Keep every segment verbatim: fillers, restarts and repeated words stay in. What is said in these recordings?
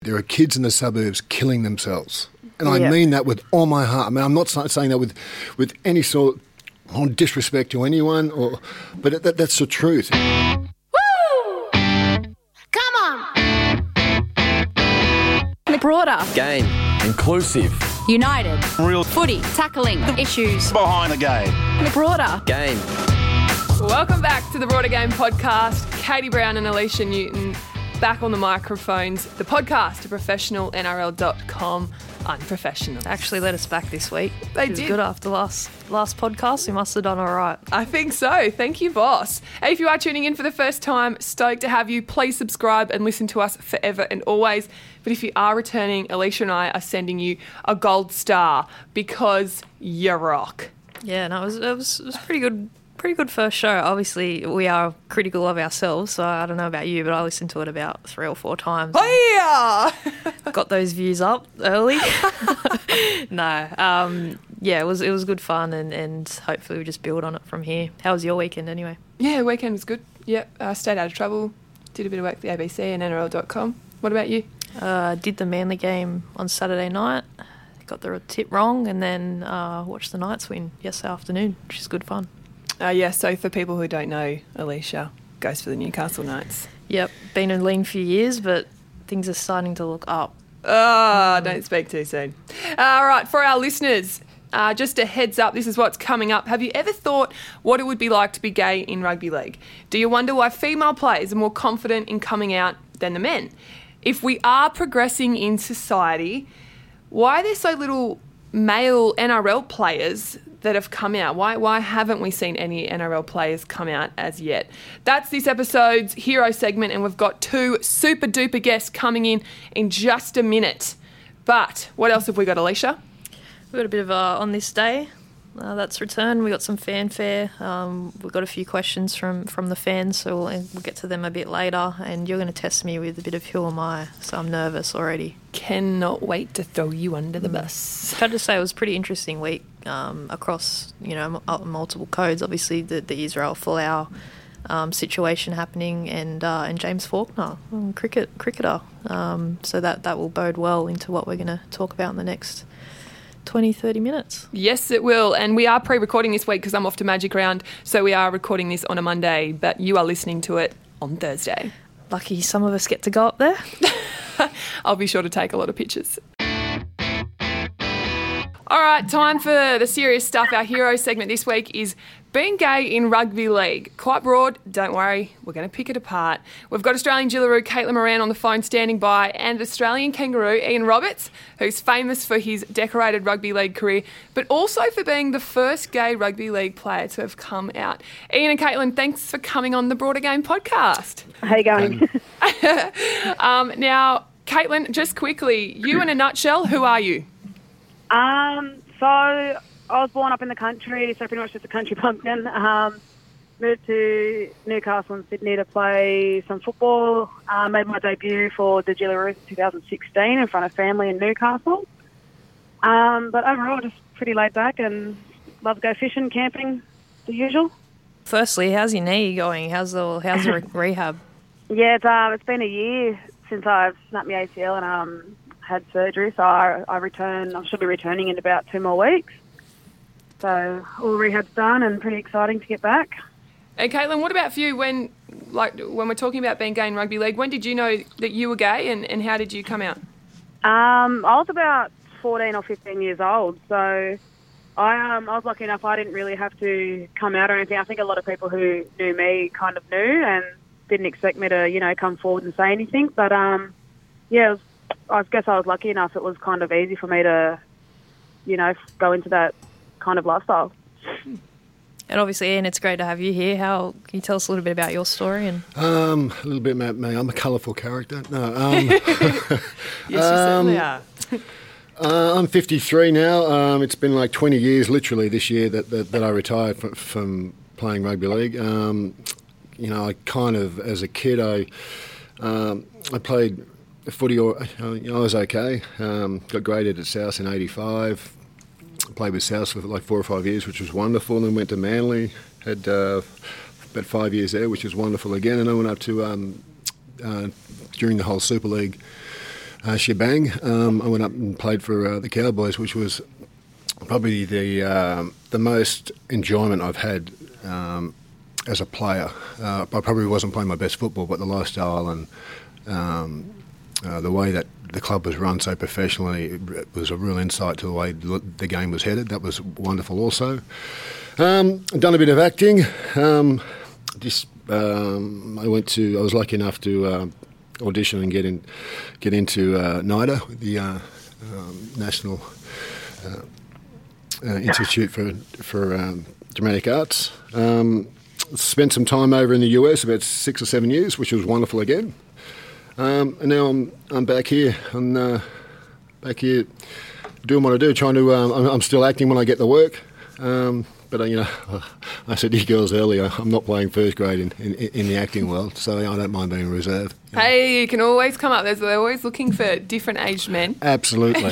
there are kids in the suburbs killing themselves. And I Yeah. mean that with all my heart. I mean, I'm not sa- saying that with, with any sort of disrespect to anyone, or, but it, that, that's the truth. Woo! Come on! Broader. Game. Inclusive. United. Real Footy. Tackling the issues. behind the game. Broader. Game. Welcome back to the Broader Game podcast. Katie Brown and Alicia Newton back on the microphones. The podcast to professional N R L dot com unprofessional. Actually let us back this week. They it was did. good after last last podcast. We must have done all right. I think so. Thank you, boss. Hey, if you are tuning in for the first time, stoked to have you. Please subscribe and listen to us forever and always. But if you are returning, Alicia and I are sending you a gold star because you rock. Yeah, no, it was it was, it was pretty good. Pretty good first show. Obviously, we are critical of ourselves, so I don't know about you, but I listened to it about three or four times. Hiya! Got those views up early. no, um, yeah, it was it was good fun, and, and hopefully we just build on it from here. How was your weekend anyway? Yeah, weekend was good. Yep, I stayed out of trouble. Did a bit of work for the A B C and N R L dot com. What about you? Uh, did the Manly game on Saturday night. Got the tip wrong, and then uh, watched the Knights win yesterday afternoon, which is good fun. Uh, yeah, so for people who don't know, Alicia goes for the Newcastle Knights. Yep, been in lean for years, but things are starting to look up. Ah, don't speak too soon. All right, for our listeners, uh, just a heads up, this is what's coming up. Have you ever thought what it would be like to be gay in rugby league? Do you wonder why female players are more confident in coming out than the men? If we are progressing in society, why are there so little male N R L players that have come out? Why why haven't we seen any N R L players come out as yet? That's this episode's hero segment, and we've got two super duper guests coming in in just a minute. But what else have we got, Alicia? We've got a bit of uh, on this day. Uh, that's returned. We got some fanfare. Um, we've got a few questions from, from the fans, so we'll, we'll get to them a bit later. And you're going to test me with a bit of who am I, so I'm nervous already. Cannot wait to throw you under the bus. I've had to say it was a pretty interesting week um, across, you know, m- multiple codes. Obviously, the, the Israel Folau um, situation happening, and uh, and James Faulkner, um, cricket cricketer. Um, so that that will bode well into what we're going to talk about in the next twenty, thirty minutes. Yes, it will. And we are pre-recording this week because I'm off to Magic Round, so we are recording this on a Monday, but you are listening to it on Thursday. Lucky some of us get to go up there. I'll be sure to take a lot of pictures. All right, time for the serious stuff. Our hero segment this week is being gay in rugby league. Quite broad, don't worry, we're going to pick it apart. We've got Australian Jillaroo Caitlin Moran on the phone standing by, and Australian kangaroo Ian Roberts, who's famous for his decorated rugby league career, but also for being the first gay rugby league player to have come out. Ian and Caitlin, thanks for coming on the Broader Game podcast. How you going? um, now, Caitlin, just quickly, you in a nutshell, who are you? um, so I was born up in the country, so pretty much just a country pumpkin. Um, moved to Newcastle and Sydney to play some football. Uh, made my debut for the Jillaroos in twenty sixteen in front of family in Newcastle. Um, but overall, just pretty laid back and love to go fishing, camping, the usual. Firstly, how's your knee going? How's the how's the re- rehab? Yeah, it's, uh, it's been a year since I've snapped my A C L and um, had surgery, so I, I return. I should be returning in about two more weeks. So all rehab's done and pretty exciting to get back. And Caitlin, what about for you when, like, when we're talking about being gay in rugby league, when did you know that you were gay and, and how did you come out? Um, I was about fourteen or fifteen years old, so I um, I was lucky enough I didn't really have to come out or anything. I think a lot of people who knew me kind of knew and didn't expect me to, you know, come forward and say anything. But, um, yeah, it was, I guess I was lucky enough. It was kind of easy for me to, you know, go into that kind of lifestyle. And obviously, Ian, it's great to have you here. How can you tell us a little bit about your story? And Um, a little bit about me. I'm a colourful character. No, um, Yes, you certainly are. uh, I'm fifty-three now. Um, it's been like twenty years, literally, this year that that, that I retired from, from playing rugby league. Um, you know, I kind of, as a kid, I um, I played footy. Or you know, I was okay. Um, got graded at South in eighty-five. Played with South for like four or five years, which was wonderful. Then went to Manly, had uh, about five years there, which was wonderful again. And I went up to um, uh, during the whole Super League uh, shebang. Um, I went up and played for uh, the Cowboys, which was probably the um, the most enjoyment I've had um, as a player. Uh, I probably wasn't playing my best football, but the lifestyle and um, uh, the way that the club was run so professionally, it was a real insight to the way the game was headed. That was wonderful also. Um, I've done a bit of acting. Um, just um, I went to. I was lucky enough to uh, audition and get in, get into uh, NIDA, the uh, um, National uh, uh, Institute for for um, Dramatic Arts. Um, spent some time over in the U S, about six or seven years, which was wonderful again. Um, and now I'm I'm back here and uh, back here doing what I do, trying to. Um, I'm, I'm still acting when I get the work. Um, But, uh, you know, I said to you girls earlier, I'm not playing first grade in, in, in the acting world, so I don't mind being reserved. You know. Hey, you can always come up. There's, they're always looking for different aged men. Absolutely.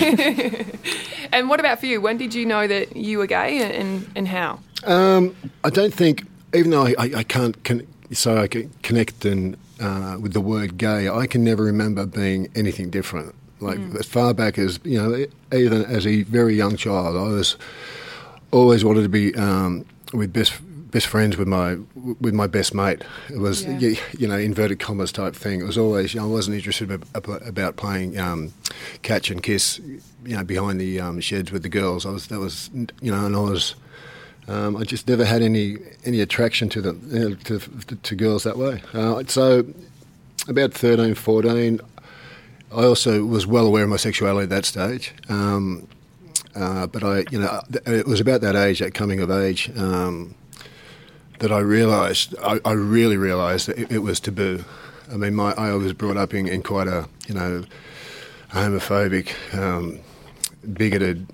And what about for you? When did you know that you were gay and, and how? Um, I don't think, even though I, I, I can't con- so I can connect and, uh, with the word gay, I can never remember being anything different. Like, mm. as far back as, you know, even as a very young child, I was... always wanted to be um, with best best friends with my with my best mate. It was yeah. you know inverted commas type thing. It was always you know, I wasn't interested about playing um, catch and kiss you know behind the um, sheds with the girls. I was that was you know and I was um, I just never had any any attraction to them you know, to, to to girls that way. Uh, so about thirteen, fourteen, I also was well aware of my sexuality at that stage. Um, Uh, but I, you know, it was about that age, that coming of age, um, that I realised, I, I really realised that it, it was taboo. I mean, my, I was brought up in, in quite a, you know, homophobic, um, bigoted,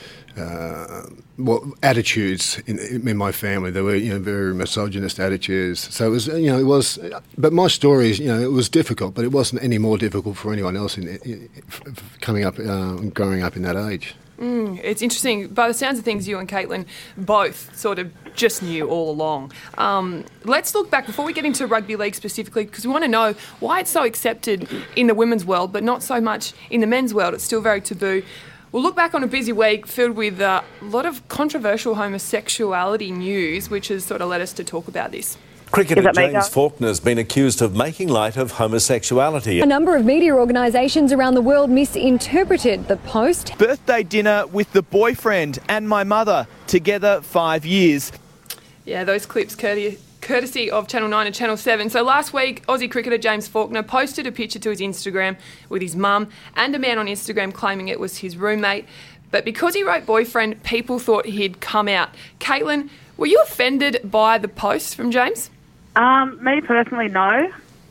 uh, well, attitudes in, in my family. There were, you know, very misogynist attitudes. So it was, you know, it was, but my stories, you know, it was difficult, but it wasn't any more difficult for anyone else in, in, in coming up, uh, growing up in that age. Mm, it's interesting. By the sounds of things, you and Caitlin both sort of just knew all along. Um, let's look back before we get into rugby league specifically, because we want to know why it's so accepted in the women's world, but not so much in the men's world. It's still very taboo. We'll look back on a busy week filled with uh, a lot of controversial homosexuality news, which has sort of led us to talk about this. Cricketer James Faulkner has been accused of making light of homosexuality. A number of media organisations around the world misinterpreted the post. Birthday dinner with the boyfriend and my mother, together five years. Yeah, those clips courtesy, courtesy of Channel nine and Channel seven. So last week, Aussie cricketer James Faulkner posted a picture to his Instagram with his mum and a man on Instagram claiming it was his roommate. But because he wrote boyfriend, people thought he'd come out. Caitlin, were you offended by the post from James? Um, me personally, no.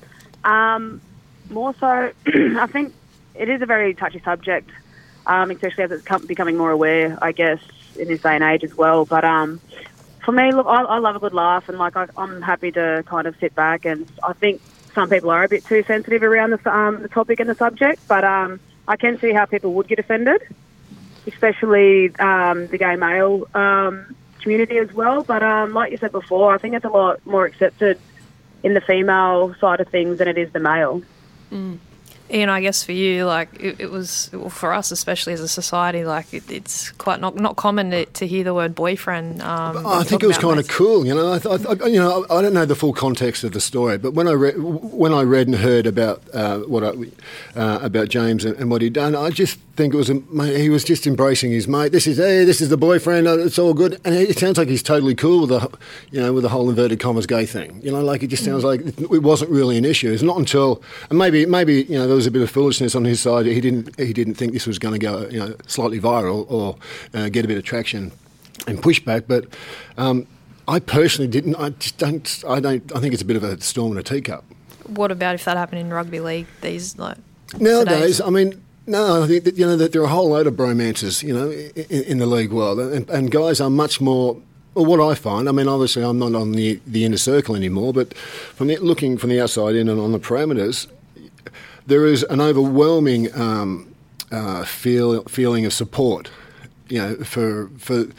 Um, more so, I think it is a very touchy subject, um, especially as it's com- becoming more aware, I guess, in this day and age as well. But um, for me, look, I, I love a good laugh, and like I, I'm happy to kind of sit back. And I think some people are a bit too sensitive around the, um, the topic and the subject, but um, I can see how people would get offended, especially um, the gay male um community as well, but um, like you said before, I think it's a lot more accepted in the female side of things than it is the male. Mm. Ian, I guess for you, like it, it was well, for us, especially as a society, like it, it's quite not not common to, to hear the word boyfriend. Um, I think it was kind of cool, you know. I, I, you know, I don't know the full context of the story, but when I read when I read and heard about uh, what I, uh, about James and, and what he'd done, I just think it was a, he was just embracing his mate. This is hey, this is the boyfriend. It's all good, and it sounds like he's totally cool with the you know with the whole inverted commas gay thing. You know, like it just sounds like it wasn't really an issue. It's not until and maybe maybe you know there was a bit of foolishness on his side. He didn't he didn't think this was going to go you know slightly viral or uh, get a bit of traction and pushback. But um, I personally didn't. I just don't. I don't. I think it's a bit of a storm in a teacup. What about if that happened in rugby league? These like nowadays, I mean. No, I think that, you know that there are a whole load of bromances, you know, in, in the league world, and, and guys are much more. Well, what I find, I mean, obviously I'm not on the the inner circle anymore, but from the, looking from the outside in and on the parameters, there is an overwhelming um, uh, feel feeling of support, you know, for for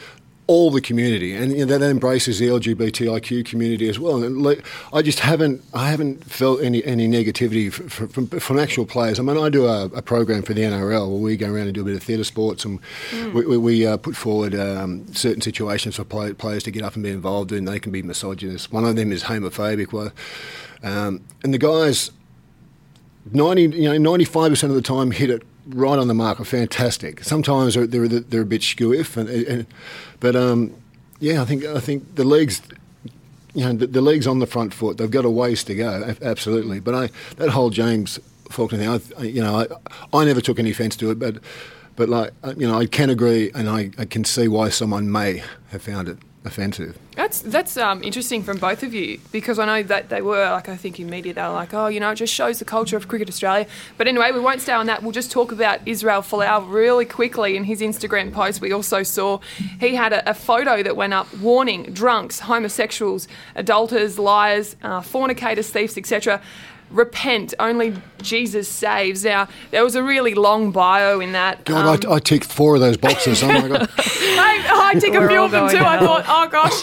all the community, and you know, that embraces the L G B T I Q community as well. And like, I just haven't, I haven't felt any any negativity from, from, from actual players. I mean, I do a, a program for the N R L where we go around and do a bit of theatre sports, and mm. we, we, we uh, put forward um, certain situations for play, players to get up and be involved in. They can be misogynist. One of them is homophobic. Well, um, and the guys, ninety, you know, ninety-five percent of the time hit it right on the mark, are fantastic. Sometimes they're they're, they're a bit skew-if, and, and but um, yeah, I think I think the league's, you know, the, the league's on the front foot. They've got a ways to go, absolutely. But I that whole James Faulkner thing, I, you know, I, I never took any offence to it, but but like you know, I can agree, and I, I can see why someone may have found it offensive. That's that's um, interesting from both of you, because I know that they were, like, I think in media they were like, oh, you know, it just shows the culture of Cricket Australia. But anyway, we won't stay on that. We'll just talk about Israel Folau really quickly. In his Instagram post, we also saw he had a, a photo that went up warning drunks, homosexuals, adulterers, liars, uh, fornicators, thieves, et cetera repent, only Jesus saves. Now, there was a really long bio in that. God, um, I, I ticked four of those boxes. Oh, my God. I, I tick a few of them too. I thought, oh, gosh.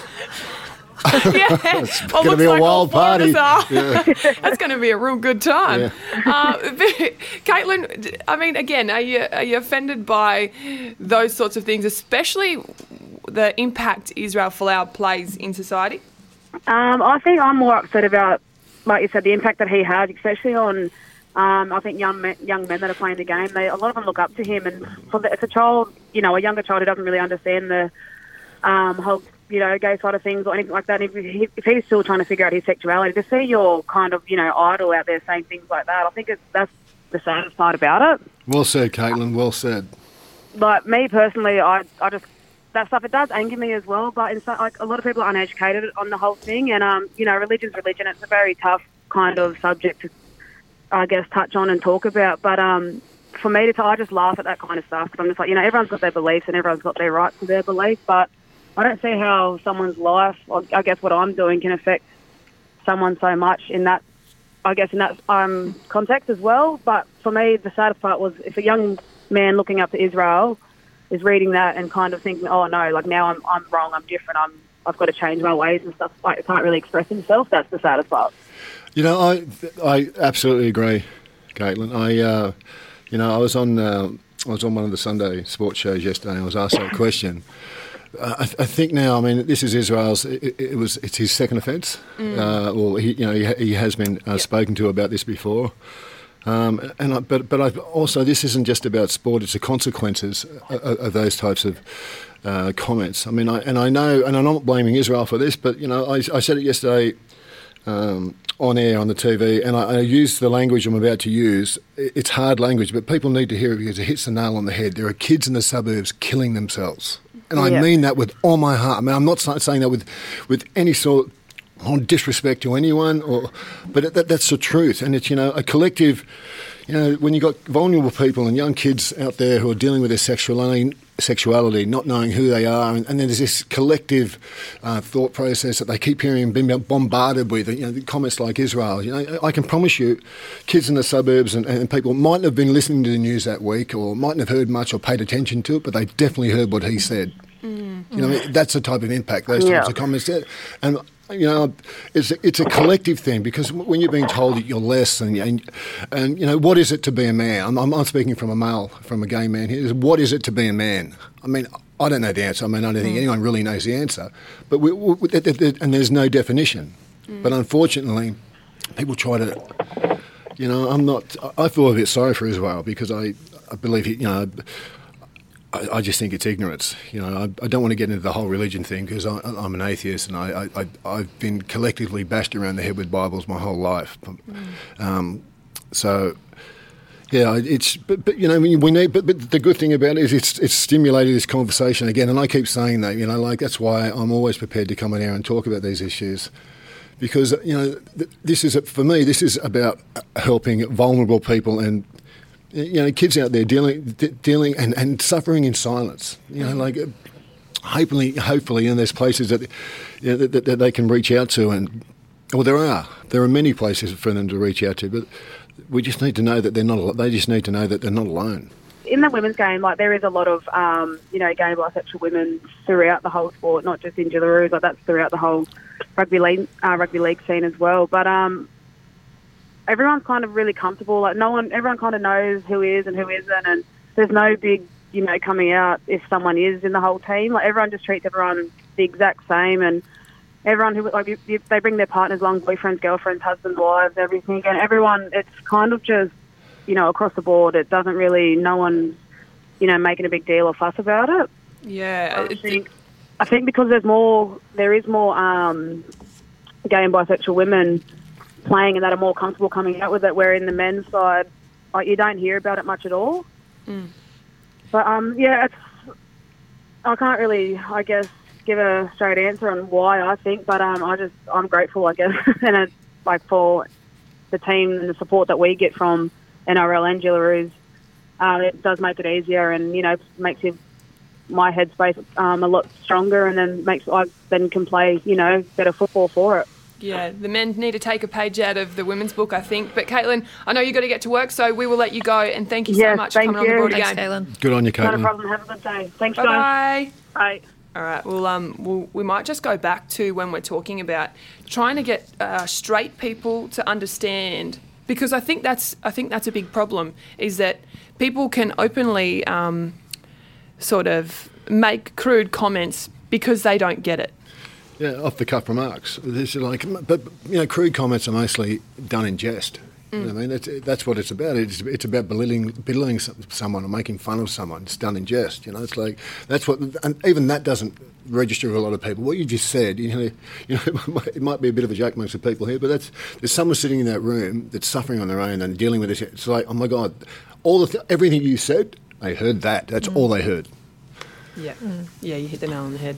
Yeah, it's well, going to be like a wild party. Yeah. That's going to be a real good time. Yeah. Uh, Caitlin, I mean, again, are you, are you offended by those sorts of things, especially the impact Israel Folau plays in society? Um, I think I'm more upset about, like you said, the impact that he has, especially on, um, I think, young men, young men that are playing the game. They, a lot of them look up to him. And for the, as a child, you know, a younger child who doesn't really understand the um, whole, you know, gay side of things or anything like that, if, he, if he's still trying to figure out his sexuality, to see your kind of, you know, idol out there saying things like that, I think it's, that's the saddest part about it. Well said, Caitlin, well said. Like, me personally, I, I just... that stuff, it does anger me as well, but in some, like, a lot of people are uneducated on the whole thing, and um, you know, religion's religion. It's a very tough kind of subject to, I guess, touch on and talk about. But um, for me to, t- I just laugh at that kind of stuff, because I'm just like, you know, everyone's got their beliefs and everyone's got their rights to their belief, but I don't see how someone's life, or I guess what I'm doing, can affect someone so much in that, I guess, in that um, context as well. But for me, the saddest part was if a young man looking up to Israel is reading that and kind of thinking, oh no, like now I'm I'm wrong, I'm different, I'm I've got to change my ways and stuff. Like, it can't really express himself. That's the saddest part. You know, I I absolutely agree, Caitlin. I uh, you know I was on uh, I was on one of the Sunday sports shows yesterday, and I was asked that question. Uh, I, th- I think now, I mean, this is Israel's. It, it was it's his second offence. Mm. Uh, well, he you know he, he has been uh, yep. spoken to about this before. Um, and I, but but I also, this isn't just about sport; it's the consequences of, of those types of uh, comments. I mean, I, and I know, and I'm not blaming Israel for this, but you know, I, I said it yesterday um, on air on the T V, and I, I used the language I'm about to use. It's hard language, but people need to hear it because it hits the nail on the head. There are kids in the suburbs killing themselves, and I yeah. mean that with all my heart. I mean, I'm not saying that with with any sort on disrespect to anyone, or but that, that's the truth, and it's, you know, a collective, you know, when you've got vulnerable people and young kids out there who are dealing with their sexuality, sexuality not knowing who they are, and, and then there's this collective uh, thought process that they keep hearing and being bombarded with, you know, comments like Israel. You know, I can promise you, kids in the suburbs and, and people mightn't have been listening to the news that week, or mightn't have heard much or paid attention to it, but they definitely heard what he said. Mm. You know, I mean, that's the type of impact those yeah. types of comments did. And you know, it's a, it's a collective thing, because when you're being told that you're less, and, and and you know, what is it to be a man? I'm, I'm, I'm speaking from a male, from a gay man here. What is it to be a man? I mean, I don't know the answer. I mean, I don't think mm. anyone really knows the answer. But we, we, and there's no definition. Mm. But unfortunately, people try to. You know, I'm not. I feel a bit sorry for Israel, because I, I believe he, you know. I, I just think it's ignorance. You know, I, I don't want to get into the whole religion thing, because I'm an atheist, and I, I, I've been collectively bashed around the head with Bibles my whole life. Mm. Um, so, yeah, it's but, but you know we need. But, but the good thing about it is it's it's stimulated this conversation again, and I keep saying that. You know, like that's why I'm always prepared to come on air and talk about these issues. Because, you know, this is for me. This is about helping vulnerable people and, you know, kids out there dealing, dealing and, and suffering in silence. You know, like hopefully, hopefully, and there's places that, you know, that, that they can reach out to, and well, there are there are many places for them to reach out to, but we just need to know that they're not. They just need to know that they're not alone. in the women's game, like there is a lot of, um, you know, gay and bisexual women throughout the whole sport, not just in Jillaroos, like that's throughout the whole rugby league, uh, rugby league scene as well. But um, everyone's kind of really comfortable. Like no one, everyone kind of knows who is and who isn't, and there's no big, you know, coming out if someone is in the whole team. Like everyone just treats everyone the exact same, and everyone who like if they bring their partners along, boyfriends, girlfriends, husbands, wives, everything, and everyone. It's kind of just, you know, across the board. It doesn't really, no one's, you know, making a big deal or fuss about it. Yeah, I think, I think because there's more, there is more um, gay and bisexual women playing and that are more comfortable coming out with it, where in the men's side, like you don't hear about it much at all. Mm. But um, yeah, it's, I can't really, I guess, give a straight answer on why I think, but um, I just, I'm grateful, I guess, and it's like for the team and the support that we get from N R L and Jillaroos, uh, it does make it easier, and you know, makes you, my headspace um, a lot stronger, and then makes I then can play, you know, better football for it. Yeah, the men need to take a page out of the women's book, I think. But Caitlin, I know you've got to get to work, so we will let you go. And thank you so Yes, much for thank coming on the you. board Thanks, again. Caitlin. Good on you, Not a Caitlin. problem. Have a good day. Thanks, Bye guys. bye. Bye. All right. Well, um, we'll, we might just go back to when we're talking about trying to get uh, straight people to understand, because I think that's I think that's a big problem, is that people can openly um, sort of make crude comments because they don't get it. Yeah, off the cuff remarks. This is like, but you know, crude comments are mostly done in jest. You know what I mean, that's, that's what it's about. It's it's about belittling belittling someone or making fun of someone. It's done in jest. You know, it's like that's what, and even that doesn't register with a lot of people. What you just said, you know, you know, it might be a bit of a joke amongst the people here, but that's there's someone sitting in that room that's suffering on their own and dealing with this. It's like, oh my God, all the th- everything you said, they heard that. That's mm. all they heard. Yeah, mm. yeah, you hit the nail on the head.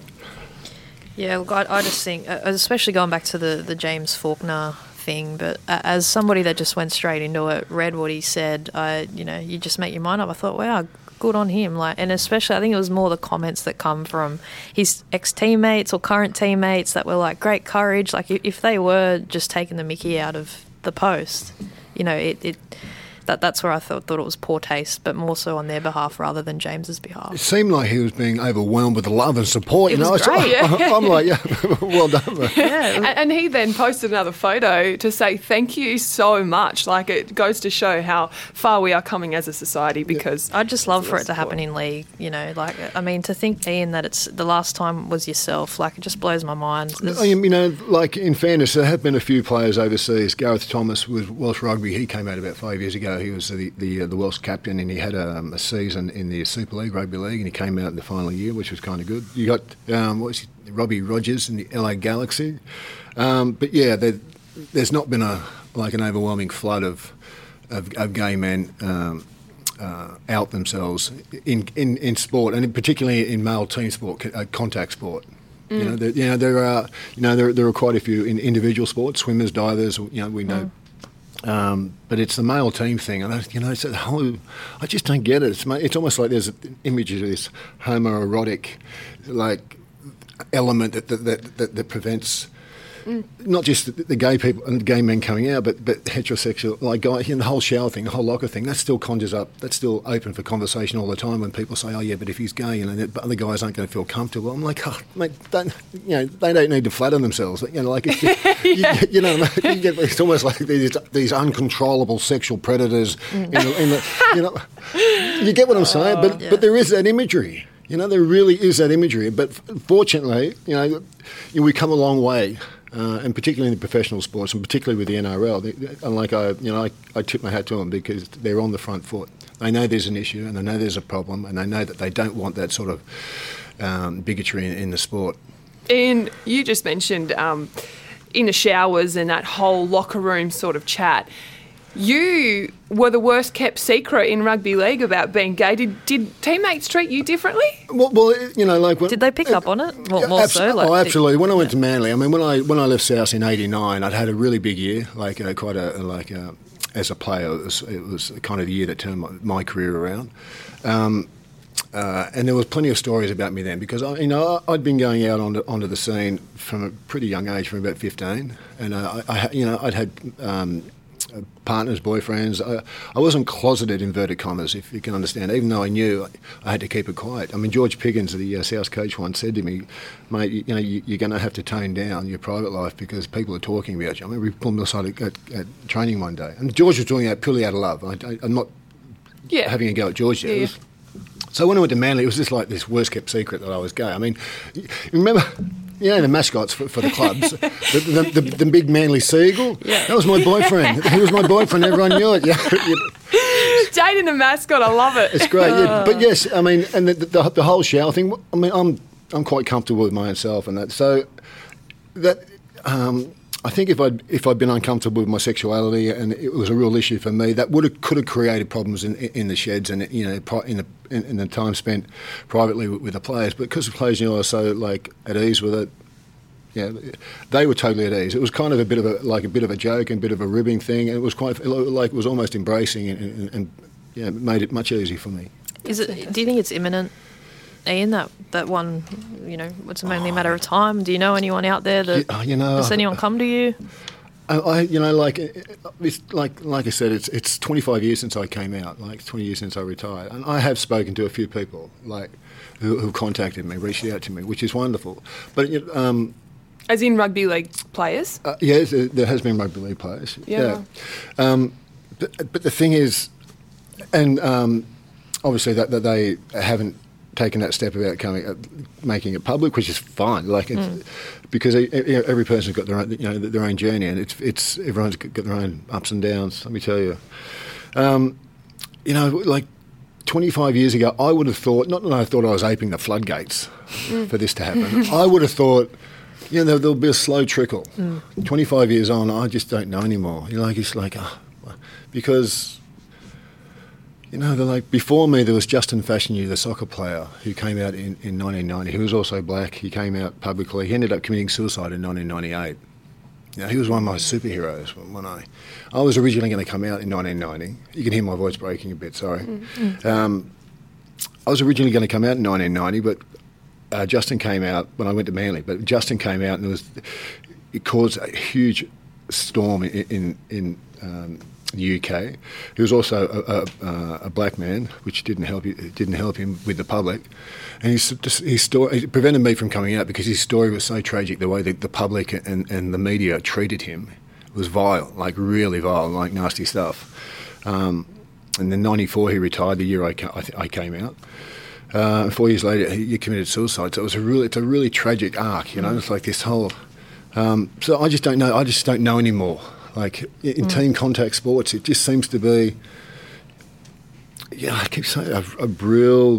Yeah, look, I, I just think, uh, especially going back to the, the James Faulkner thing, but uh, as somebody that just went straight into it, read what he said, I, you know, you just make your mind up. I thought, wow, good on him. Like, and especially, I think it was more the comments that come from his ex-teammates or current teammates that were like, great courage. Like, if they were just taking the mickey out of the post, you know, it... it That that's where I thought thought it was poor taste, but more so on their behalf rather than James's behalf. It seemed like he was being overwhelmed with love and support. It you know, was great, I, yeah. I'm like, yeah, well done. Mate. Yeah, and, and he then posted another photo to say thank you so much. Like, it goes to show how far we are coming as a society. Because I'd just love for it to happen in league. You know, like, I mean, to think, Ian, that it's the last time was yourself. Like, it just blows my mind. There's... You know, like, in fairness, there have been a few players overseas. Gareth Thomas with Welsh Rugby. He came out about five years ago. He was the the, uh, the Welsh captain, and he had um, a season in the Super League, Rugby League, and he came out in the final year, which was kind of good. You got um, what's he, Robbie Rogers in the L A Galaxy, um, but yeah, there, there's not been a like an overwhelming flood of of, of gay men um, uh, out themselves in, in, in sport, and in particularly in male team sport, uh, contact sport. Mm. You know, there, you know there are you know there there are quite a few in individual sports, swimmers, divers. You know, we know. Mm. Um, but it's the male team thing, and I, you know, it's a whole, I just don't get it. It's, it's almost like there's an image of this homoerotic, like, element that that that, that, that prevents mm. not just the, the gay people and gay men coming out, but but heterosexual, like, guys, you know, the whole shower thing, the whole locker thing. That still conjures up. That's still open for conversation all the time when people say, "Oh yeah, but if he's gay, you know, but other guys aren't going to feel comfortable." I'm like, oh, mate, don't, you know, they don't need to flatter themselves. You know, like, it's just, you, you know, you get, it's almost like these these uncontrollable sexual predators. In the, in the, you know, you get what I'm saying? But yeah. but there is that imagery. You know, there really is that imagery. But fortunately, you know, you know we come a long way. Uh, and particularly in the professional sports, and particularly with the N R L, they, and like I, you know, I, I tip my hat to them because they're on the front foot. They know there's an issue, and they know there's a problem, and they know that they don't want that sort of um, bigotry in, in the sport. Ian, you just mentioned um, in the showers and that whole locker room sort of chat. You were the worst kept secret in rugby league about being gay. Did, did teammates treat you differently? Well, well you know, like when, did they pick uh, up on it? Well, more abs- so, like oh, absolutely. When I went yeah. to Manly, I mean, when I when I left South in eighty-nine, I'd had a really big year, like uh, quite a like a, as a player. It was, it was kind of the year that turned my, my career around. Um, Uh, and there was plenty of stories about me then because I, you know, I'd been going out onto, onto the scene from a pretty young age, from about fifteen, and uh, I, I, you know, I'd had um, partners, boyfriends. I, I wasn't closeted, inverted commas, if you can understand, even though I knew I had to keep it quiet. I mean, George Piggins, the uh, South coach, once said to me, mate, you, you know, you, you're going to have to tone down your private life because people are talking about you. I mean, we pulled him aside at, at, at training one day, and George was doing that purely out of love. I, I, I'm not Yeah. having a go at George there. Yeah, It was- So when I went to Manly, it was just like this worst-kept secret that I was gay. I mean, you remember... You know, the mascots for, for the clubs, the, the, the, the big Manly seagull, Yeah. that was my boyfriend. He was my boyfriend, everyone knew it. Yeah, yeah. Dating the mascot, I love it. It's great, yeah. But yes, I mean, and the, the, the whole shower thing, I mean, I'm I'm quite comfortable with my own self and that. So that um, I think if I'd, if I'd been uncomfortable with my sexuality and it was a real issue for me, that would have, could have created problems in, in the sheds and, you know, pri- in the, in, in the time spent privately with, with the players. But because the players, you know, are so, like, at ease with it, yeah, they were totally at ease. It was kind of a bit of a, like a bit of a joke and a bit of a ribbing thing. And it was quite, like, it was almost embracing and, and, and yeah, it made it much easier for me. Is it? Do you think it's imminent, Ian? That that one, you know, it's mainly a matter of time. Do you know anyone out there that? Yeah, you know, has anyone come to you? I, I you know, like, it's, like, like I said, it's it's twenty-five years since I came out, like twenty years since I retired, and I have spoken to a few people, like, who, who contacted me, reached out to me, which is wonderful. But you know, um, As in rugby league players? uh, yes, there there has been rugby league players. Yeah. Yeah. Um, but, but the thing is, and um, obviously that, that they haven't taken that step about coming, uh, making it public, which is fine. Like, it's, Mm. because e- e- every person's got their own, you know, their own journey, and it's it's everyone's got their own ups and downs. Let me tell you. Um, you know, like twenty-five years ago, I would have thought, not that I thought I was aping the floodgates Mm. for this to happen. I would have thought, you know, there'll, there'll be a slow trickle. Mm. twenty-five years on, I just don't know anymore. You know, like, it's like, ah, because, you know, they're like, before me there was Justin Fashanu, the soccer player, who came out in, in nineteen ninety. He was also black. He came out publicly. He ended up committing suicide in nineteen ninety-eight. Now, he was one of my superheroes when I... I was originally going to come out in nineteen ninety. You can hear my voice breaking a bit, sorry. Mm. Um, I was originally going to come out in nineteen ninety, but uh, Justin came out when I went to Manly. But Justin came out and it was... It caused a huge storm in... in, in um, the U K. He was also a, a, a black man, which didn't help. It didn't help him with the public, and his, his story it prevented me from coming out because his story was so tragic. The way that the public and, and the media treated him was vile, like really vile, like nasty stuff. Um, and then ninety-four, he retired. The year I, ca- I, th- I came out. Uh, four years later, he, he committed suicide. So it was a really, it's a really tragic arc. You know, it's like this whole. Um, so I just don't know. I just don't know anymore. Like, in Mm. team contact sports, it just seems to be, yeah, I keep saying, a, a real,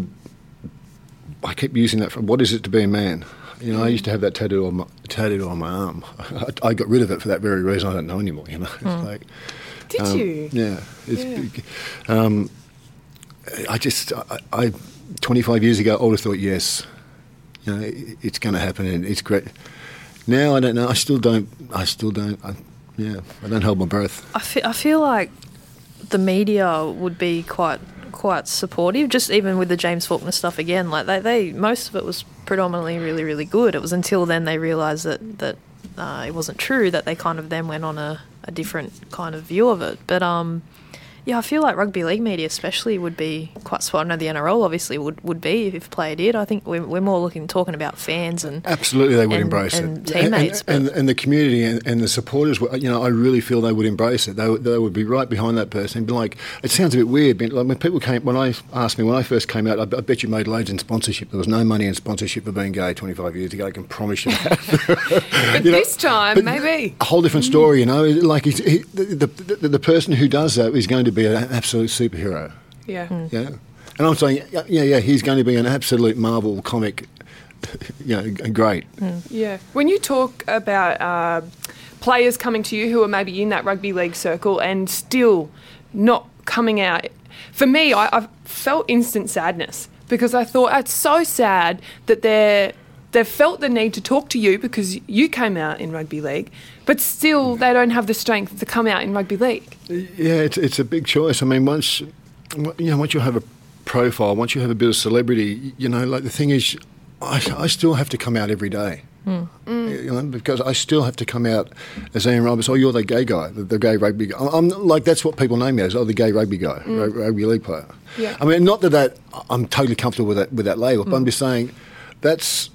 I keep using that for, what is it to be a man? You know, I used to have that tattoo on my, tattoo on my arm. I, I got rid of it for that very reason. I don't know anymore, you know. It's Mm. like, Did um, you? Yeah. It's Yeah. big. Um, I just, I, I, twenty-five years ago, I would have thought, yes, you know, it, it's going to happen and it's great. Now, I don't know. I still don't, I still don't, I, yeah, I don't hold my breath. I feel, I feel like the media would be quite quite supportive, just even with the James Faulkner stuff again. Like they, they most of it was predominantly really, really good. It was until then they realised that, that uh, it wasn't true that they kind of then went on a, a different kind of view of it. But um, yeah, I feel like rugby league media especially would be quite supportive. I know the N R L obviously would, would be if a player did. I think we're, we're more looking talking about fans and Absolutely, they would and, embrace and it. teammates. and, and, and the community and, and the supporters, were- you know, I really feel they would embrace it. They, would- they would be right behind that person and be like, it sounds a bit weird, but like when people came, when I asked me, when I first came out, I, I bet you made loads in sponsorship. There was no money in sponsorship for being gay twenty-five years ago, I can promise you that. But You know, this time, but maybe. A whole different story, you know, like he's, he, the, the, the, the person who does that is going to be an absolute superhero. Yeah. Yeah, and I'm saying, yeah, yeah, yeah, he's going to be an absolute Marvel comic, you know, great. Yeah. When you talk about uh, players coming to you who are maybe in that rugby league circle and still not coming out, for me, I, I've felt instant sadness because I thought it's so sad that they're they've felt the need to talk to you because you came out in rugby league, but still they don't have the strength to come out in rugby league. Yeah, it's it's a big choice. I mean, once you know, once you have a profile, once you have a bit of celebrity, you know, like the thing is, I, I still have to come out every day. Mm. Mm. You know, because I still have to come out as Ian Roberts. Oh, you're the gay guy, the, the gay rugby guy. I'm like that's what people know me as. Oh, the gay rugby guy, Mm. rugby league player. Yeah. I mean, not that, that I'm totally comfortable with that with that label, Mm. but I'm just saying that's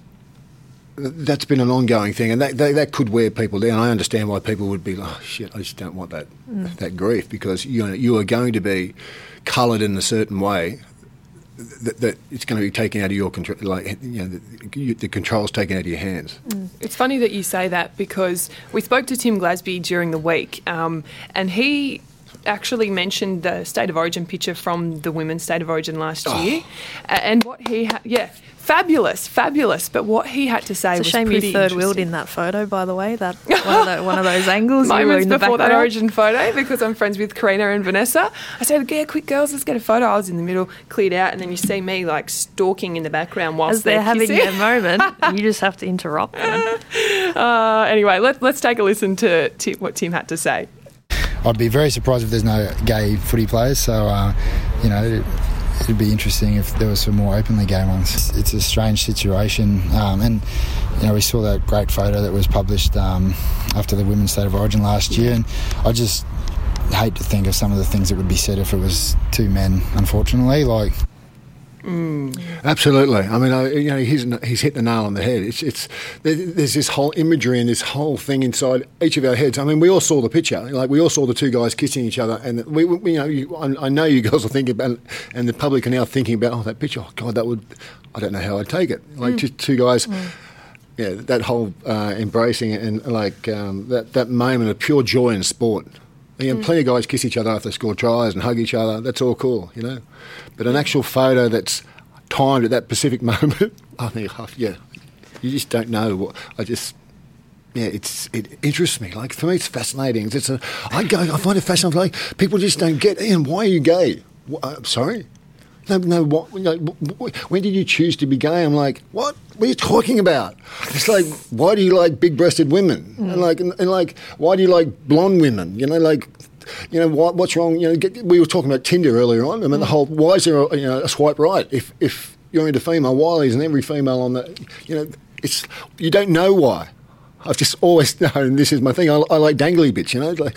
that's been an ongoing thing, and that, that that could wear people down. I understand why people would be like, oh, shit, I just don't want that Mm. that grief, because you know you are going to be coloured in a certain way. That, that it's going to be taken out of your control, like you know, the, the control's taken out of your hands. Mm. It's funny that you say that, because we spoke to Tim Glasby during the week, um, and he actually mentioned the State of Origin picture from the Women's State of Origin last Oh. year, A- and what he had, yeah, fabulous, fabulous. But what he had to say It's a was shame pretty you third wheeled interesting. in that photo, by the way. That one of, the, one of those angles you were Moments in the before that background. Origin photo, because I'm friends with Karina and Vanessa. I said, "Yeah, quick girls, let's get a photo." I was in the middle, cleared out, and then you see me like stalking in the background whilst As they're, they're having kissing. their moment, you just have to interrupt them. Uh, anyway, let, let's take a listen to Tim, what Tim had to say. I'd be very surprised if there's no gay footy players. So, uh, you know, it'd be interesting if there was some more openly gay ones. It's a strange situation, um, and you know, we saw that great photo that was published um, after the Women's State of Origin last year, and I just hate to think of some of the things that would be said if it was two men. Unfortunately, like. Mm. Absolutely. I mean, I, you know, he's he's hit the nail on the head. It's it's there, there's this whole imagery and this whole thing inside each of our heads. I mean, we all saw the picture. Like we all saw the two guys kissing each other, and we, we you know, you, I, I know you guys are thinking about, and the public are now thinking about, oh, that picture. Oh God, that would. I don't know how I'd take it. Like Mm. just two guys. Mm. Yeah, that whole uh, embracing and like um, that that moment of pure joy in sport. You know, Mm. plenty of guys kiss each other after they score tries and hug each other. That's all cool, you know. But an actual photo that's timed at that specific moment, I think, oh, yeah, you just don't know. What, I just, yeah, it's it interests me. Like for me, it's fascinating. It's a, I go, I find it fascinating. Like people just don't get, Ian, why are you gay? What, uh, sorry. No, no. What? You know, when did you choose to be gay? I'm like, what? What are you talking about? It's like, why do you like big-breasted women? Mm. And like, and, and like, why do you like blonde women? You know, like, you know, what, what's wrong? You know, get, we were talking about Tinder earlier on. I mean, the whole why is there a, you know, a swipe right if if you're into female? Why isn't every female on that? You know, it's you don't know why. I've just always known this is my thing. I, I like dangly bits, you know. Like,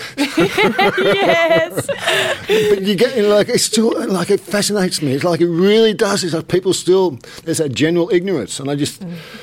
Yes. but you get you know, like it's still like it fascinates me. It's like it really does. It's like people still there's that general ignorance, and I just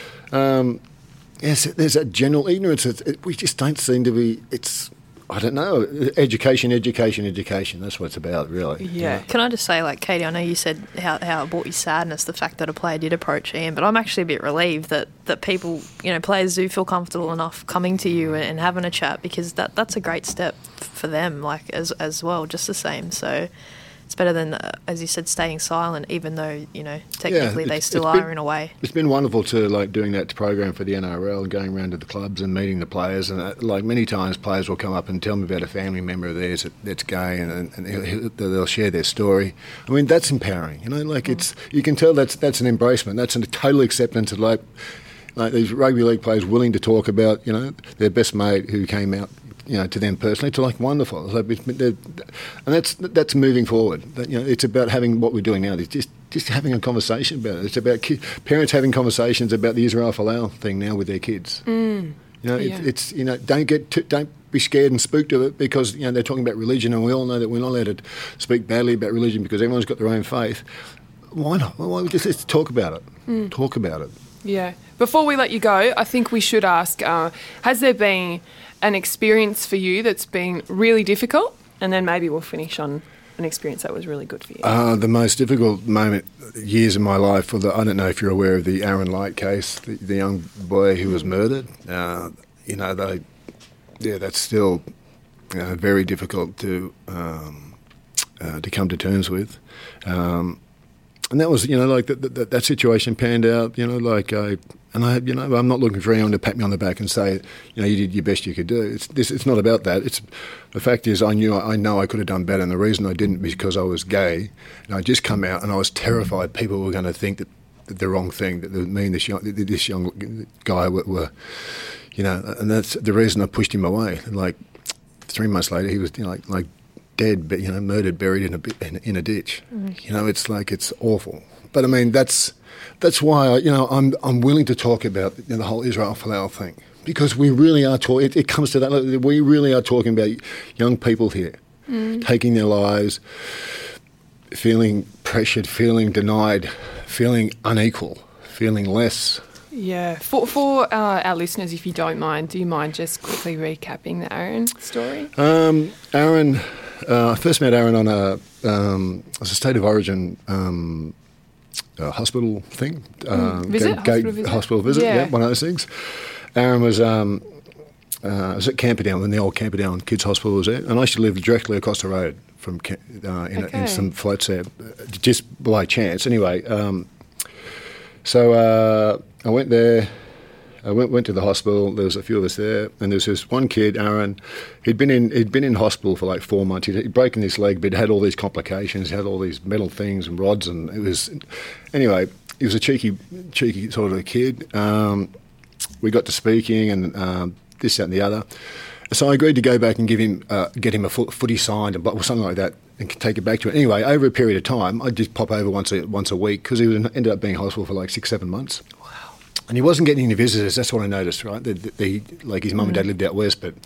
um, yes, there's that general ignorance. It, it, we just don't seem to be. It's I don't know. Education, education, education. That's what it's about, really. Yeah. Can I just say, like, Katie, I know you said how, how it brought you sadness, the fact that a player did approach Ian, but I'm actually a bit relieved that, that people, you know, players do feel comfortable enough coming to you and, and having a chat, because that that's a great step for them, like, as as well, just the same. So it's better than, uh, as you said, staying silent, even though, you know, technically Yeah, they it's- still it's are been- in a way. It's been wonderful to like doing that program for the N R L and going around to the clubs and meeting the players, and uh, like many times players will come up and tell me about a family member of theirs that, that's gay, and, and he'll- they'll share their story. I mean, that's empowering, you know. Like it's you can tell that's that's an embracement, that's a total acceptance of like like these rugby league players willing to talk about you know their best mate who came out. You know, to them personally, to like wonderful, like, and that's that's moving forward. That, you know, it's about having what we're doing now. It's just just having a conversation about it. It's about ki- parents having conversations about the Israel Folau thing now with their kids. Mm. You know, Yeah. it, it's you know, don't get too, don't be scared and spooked of it because you know they're talking about religion, and we all know that we're not allowed to speak badly about religion because everyone's got their own faith. Why not? Well, why just let's talk about it. Mm. Talk about it. Yeah. Before we let you go, I think we should ask, uh, has there been an experience for you that's been really difficult? And then maybe we'll finish on an experience that was really good for you. Uh, the most difficult moment, years in my life, was the, I don't know if you're aware of the Aaron Light case, the, the young boy who was murdered. Uh, you know, they, yeah, that's still uh, very difficult to um, uh, to come to terms with. Um, and that was, you know, like that that, that situation panned out, you know, like I, and I, you know, I'm not looking for anyone to pat me on the back and say, you know, you did your best you could do. It's this. It's not about that. It's the fact is, I knew, I know I could have done better, and the reason I didn't was because I was gay, and I just come out, and I was terrified people were going to think that, that the wrong thing, that me and this young, this young guy were, were, you know, and that's the reason I pushed him away. And like three months later, he was, you know, like like dead, but you know, murdered, buried in a in, in a ditch. Mm. You know, it's like it's awful. but I mean that's that's why I, you know I'm I'm willing to talk about you know, the whole Israel Folau thing, because we really are talking. It, it comes to that. We really are talking about young people here mm. taking their lives, feeling pressured, feeling denied, feeling unequal, feeling less. Yeah. For for uh, our listeners, if you don't mind, do you mind just quickly recapping the Aaron story? Um, Aaron, uh, I first met Aaron on a um, it was a state of origin um, uh, hospital thing. Mm. Visit? Ga- hospital visit? Hospital visit, yeah. yeah, one of those things. Aaron was um, uh, was at Camperdown, when the old Camperdown Kids Hospital was there, and I used to live directly across the road from uh, in, okay. in some flats there, just by chance. Anyway, um, so uh, I went there. I went went to the hospital. There was a few of us there, and there was this one kid, Aaron. He'd been in he'd been in hospital for like four months. He'd, he'd broken his leg, but he'd had all these complications. He had all these metal things and rods, and it was anyway. He was a cheeky, cheeky sort of a kid. Um, we got to speaking, and um, this, that, and the other. So I agreed to go back and give him, uh, get him a foot, footy signed, or something like that, and take it back to it. Anyway, over a period of time, I'd just pop over once a once a week, because he was, ended up being in hospital for like six, seven months. Wow! And he wasn't getting any visitors. That's what I noticed, right? The, the, the, like his mum mm. and dad lived out west, but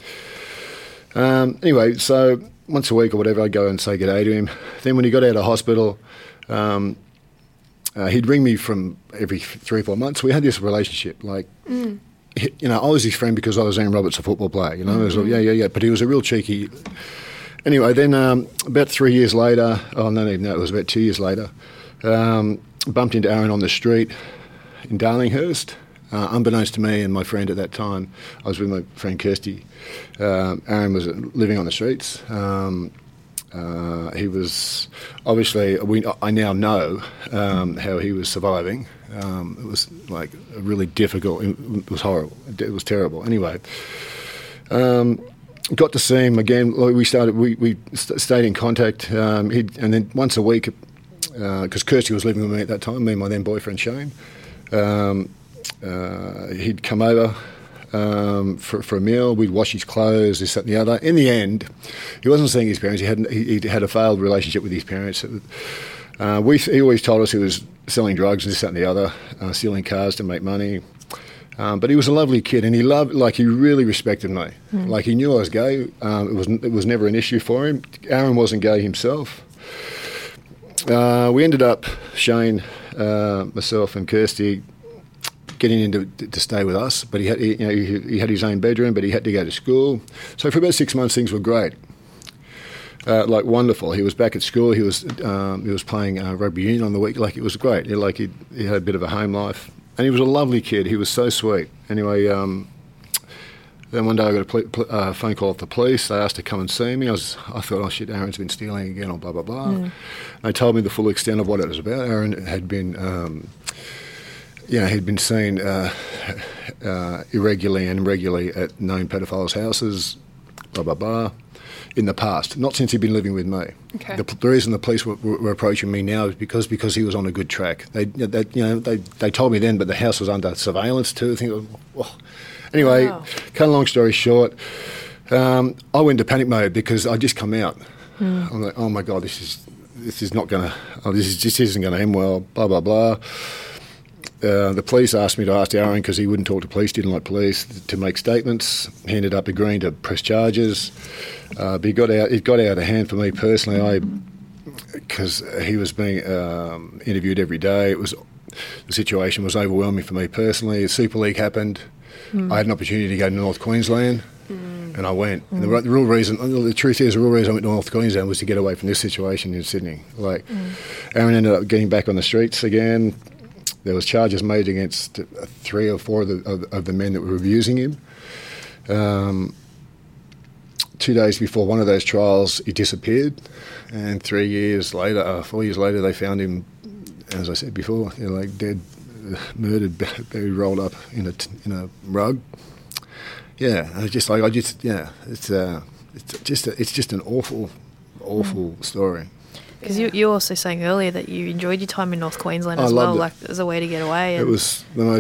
um, anyway, so once a week or whatever, I'd go and say good day to him. Then when he got out of hospital, um, uh, he'd ring me from every three or four months. We had this relationship, like. Mm. You know, I was his friend because I was Ian Roberts, a football player. You know, mm-hmm. it was like, yeah, yeah, yeah. But he was a real cheeky. Anyway, then um, about three years later, oh, no, even no, it was about two years later, um, bumped into Aaron on the street in Darlinghurst. Uh, unbeknownst to me and my friend at that time, I was with my friend Kirsty. Uh, Aaron was living on the streets. Um, uh, he was obviously. We, I now know um, how he was surviving. Um, it was like a really difficult. It was horrible. It was terrible. Anyway, um, got to see him again. We started. We, we stayed in contact. Um, he'd, and then once a week, because uh, Kirsty was living with me at that time. Me and my then boyfriend Shane. Um, uh, he'd come over um, for, for a meal. We'd wash his clothes, this, that, and the other. In the end, he wasn't seeing his parents. He had he, he had a failed relationship with his parents. Uh, we, he always told us he was selling drugs and this, that and the other, uh, stealing cars to make money. Um, but he was a lovely kid, and he loved, like, he really respected me. Mm. Like, he knew I was gay. Um, it was it was never an issue for him. Aaron wasn't gay himself. Uh, we ended up, Shane, uh, myself and Kirsty, getting him to, to stay with us. But he had, he, you know, he, he had his own bedroom, but he had to go to school. So for about six months, things were great. Uh, like wonderful. He was back at school. He was um, he was playing uh, rugby union on the week. Like it was great. He, like he he had a bit of a home life, and he was a lovely kid. He was so sweet. Anyway, um, then one day I got a pl- pl- uh, phone call off the police. They asked to come and see me. I was I thought, oh shit, Aaron's been stealing again, or blah blah blah. Mm. They told me the full extent of what it was about. Aaron had been, um, you know, he'd been seen uh, uh, irregularly and regularly at known pedophiles' houses, blah blah blah. In the past, not since he'd been living with me. Okay. The, the reason the police were, were approaching me now is because because he was on a good track. They, they you know, they they told me then, but the house was under surveillance too. I think, oh. Anyway, wow. Cut a long story short, um, I went into panic mode because I just come out. Mm. I'm like, oh my god, this is this is not gonna, oh, this is this isn't gonna end well. Blah blah blah. Uh, the police asked me to ask Aaron because he wouldn't talk to police, didn't like police, to make statements. He ended up agreeing to press charges. Uh, but he got out, it got out of hand for me personally. I because he was being um, interviewed every day. It was the situation was overwhelming for me personally. The Super League happened. Mm. I had an opportunity to go to North Queensland, mm. and I went. Mm. And the, the real reason, the truth is, the real reason I went to North Queensland was to get away from this situation in Sydney. Like, mm. Aaron ended up getting back on the streets again. There was charges made against three or four of the, of, of the men that were abusing him. Um, two days before one of those trials, he disappeared, and three years later, uh, four years later, they found him, as I said before, you know, like dead, uh, murdered, buried, rolled up in a in a rug. Yeah, I just like I just yeah, it's uh, it's just a, it's just an awful, awful mm. story. Because you, you were also saying earlier that you enjoyed your time in North Queensland as well, it. like as a way to get away. And it was the most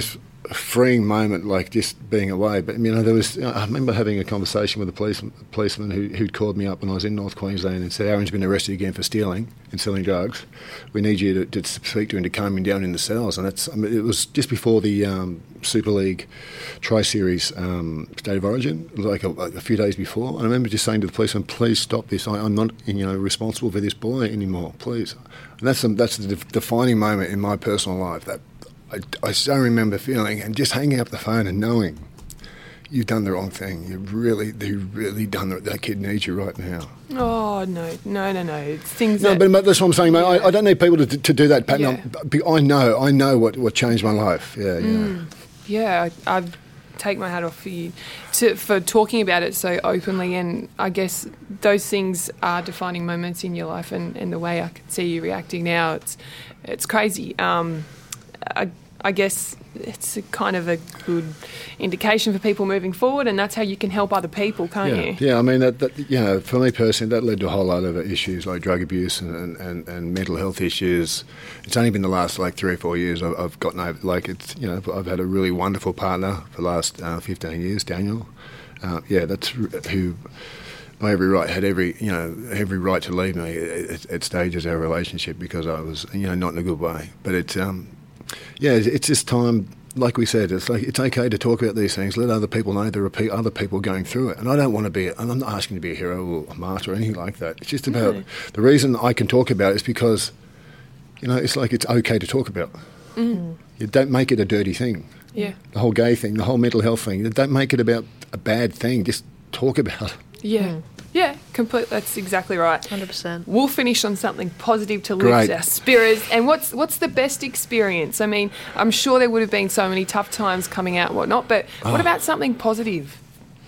freeing moment, like just being away. But you know, there was. I remember having a conversation with a police, policeman who, who'd called me up when I was in North Queensland and said, "Aaron's been arrested again for stealing and selling drugs. We need you to, to speak to him to calm him down in the cells." And that's. I mean, it was just before the um, Super League Tri-Series um, State of Origin, like a, a few days before. And I remember just saying to the policeman, "Please stop this. I, I'm not, you know, responsible for this boy anymore. Please." And that's the, that's the defining moment in my personal life. That. I, I so remember feeling and just hanging up the phone and knowing you've done the wrong thing. You've really, you've really done the, that kid needs you right now. Oh no, no, no, no! It's things. No, that, but that's what I'm saying, mate. Yeah. I, I don't need people to, to do that. Pat. Yeah. No, I know, I know what, what changed my life. Yeah, yeah. Mm. Yeah, I, I take my hat off for you to, for talking about it so openly, and I guess those things are defining moments in your life, and, and the way I can see you reacting now, it's it's crazy. Um, I, I guess it's a kind of a good indication for people moving forward, and that's how you can help other people, can't yeah. you? Yeah, I mean, that, that, you know, for me personally, that led to a whole lot of issues like drug abuse and, and, and mental health issues. It's only been the last like three or four years I've, I've gotten over. Like it's, you know, I've had a really wonderful partner for the last uh, fifteen years, Daniel. Uh, yeah, that's who. By every right, had every you know every right to leave me at, at stages of our relationship because I was you know not in a good way. But it's um. Yeah, it's just time, like we said, it's like it's okay to talk about these things, let other people know there are other people going through it. And I don't want to be, and I'm not asking to be a hero or a martyr or anything like that. It's just about, no. The reason I can talk about it is because, you know, it's like it's okay to talk about. Mm. You don't make it a dirty thing. Yeah. The whole gay thing, the whole mental health thing, don't make it about a bad thing, just talk about it. Yeah. Mm. Yeah, complete. That's exactly right. one hundred percent. We'll finish on something positive to lift Great. our spirits. And what's what's the best experience? I mean, I'm sure there would have been so many tough times coming out and whatnot, but oh. what about something positive?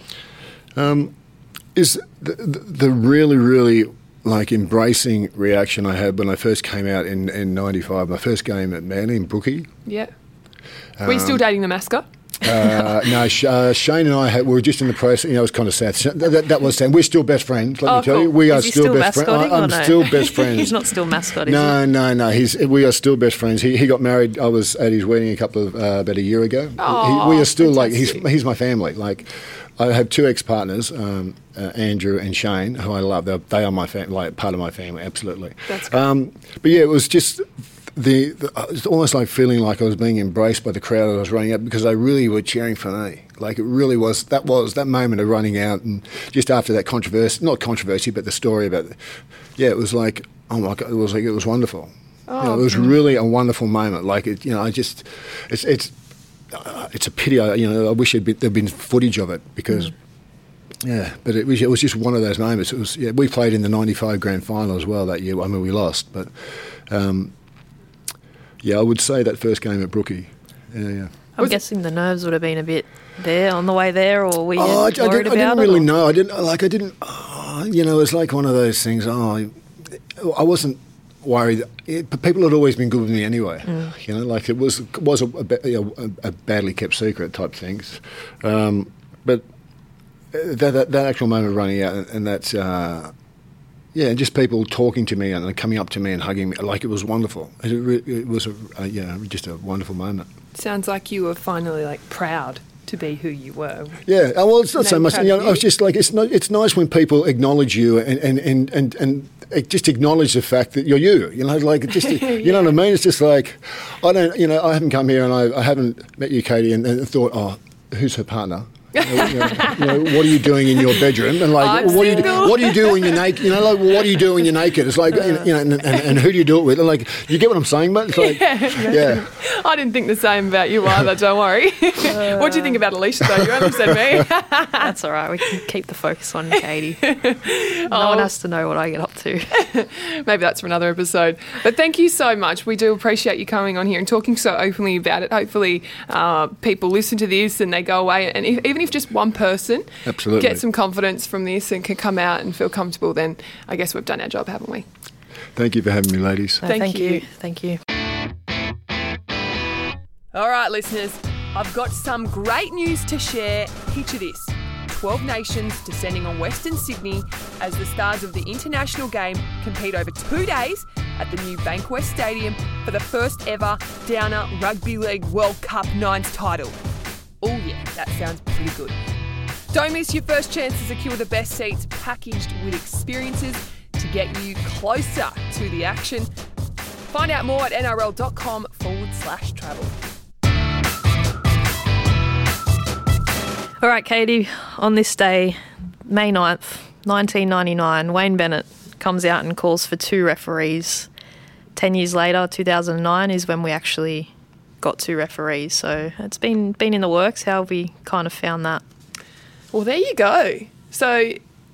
Um, is the, the, the really, really like embracing reaction I had when I first came out in, in ninety-five, my first game at Manly in Brookie. Yeah. Um, Were you still dating the mascot? uh, no, Sh- uh, Shane and I had, we were just in the process. You know, it was kind of sad. That, that, that was sad. We're still best friends. Let oh, me tell cool. you, we is are he still, still best friends. I'm no? still best friends. He's not still mascot, is no, he? No, no, He's we are still best friends. He he got married. I was at his wedding a couple of uh, about a year ago. Oh, he, we are still fantastic. like he's he's my family. Like I have two ex partners, um, uh, Andrew and Shane, who I love. They're, they are my fam- like part of my family. Absolutely. That's cool. Um, but yeah, it was just. The, the it's almost like feeling like I was being embraced by the crowd as I was running out because they really were cheering for me. Like it really was. That was that moment of running out, and just after that controversy, not controversy, but the story about, it, yeah, it was like, oh my God, it was like it was wonderful. Oh, you know, it was God. really a wonderful moment. Like it, you know, I just, it's it's, uh, it's a pity. I, you know, I wish there'd been, there'd been footage of it because. Mm. Yeah, but it was, it was just one of those moments. It was. Yeah, we played in the ninety-five grand final as well that year. I mean, we lost, but. Um, Yeah, I would say that first game at Brookie. Yeah, yeah. I'm was guessing the nerves would have been a bit there on the way there, or were you oh, I, worried I didn't, about I didn't it, really or? know. I didn't like. I didn't. Oh, you know, it's like one of those things. Oh, I, I wasn't worried. It, but people had always been good with me anyway. Mm. You know, like it was it was a, a, a badly kept secret type things. Um, but that, that that actual moment of running out and, and that's. Uh, Yeah, just people talking to me and coming up to me and hugging me, like it was wonderful. It, it was, a, a, yeah, just a wonderful moment. Sounds like you were finally like proud to be who you were. Yeah, oh, well, it's not so much. You know, you. I was just like, it's not. It's nice when people acknowledge you and and and and, and just acknowledge the fact that you're you. You know, like just you yeah. know what I mean. It's just like I don't. You know, I haven't come here and I, I haven't met you, Katie, and, and thought, oh, who's her partner? you, know, you know, what are you doing in your bedroom? And like, I'm what do you do, single. what do you do when you're naked? You know, like, what do you do when you're naked? It's like, uh, you know, and, and, and who do you do it with? And like, you get what I'm saying, mate? It's like, yeah, yeah. I didn't think the same about you either. Don't worry. Uh, what do you think about Alicia though? You only said me. That's all right. We can keep the focus on Katie. No oh. one has to know what I get up to. Maybe that's for another episode. But thank you so much. We do appreciate you coming on here and talking so openly about it. Hopefully, uh, people listen to this and they go away, and if, even if just one person Absolutely. get some confidence from this and can come out and feel comfortable, then I guess we've done our job, haven't we? Thank you for having me, ladies. No, thank, thank you. you. Thank you. All right, listeners, I've got some great news to share. Picture this. twelve nations descending on Western Sydney as the stars of the international game compete over two days at the new Bankwest Stadium for the first ever Downer Rugby League World Cup Nines title. Oh yeah, that sounds pretty good. Don't miss your first chance to secure the best seats packaged with experiences to get you closer to the action. Find out more at nrl.com forward slash travel. All right, Katie, on this day, May ninth, nineteen ninety-nine, Wayne Bennett comes out and calls for two referees. Ten years later, two thousand nine, is when we actually got two referees. So it's been been in the works. How have we kind of found that? Well, there you go. So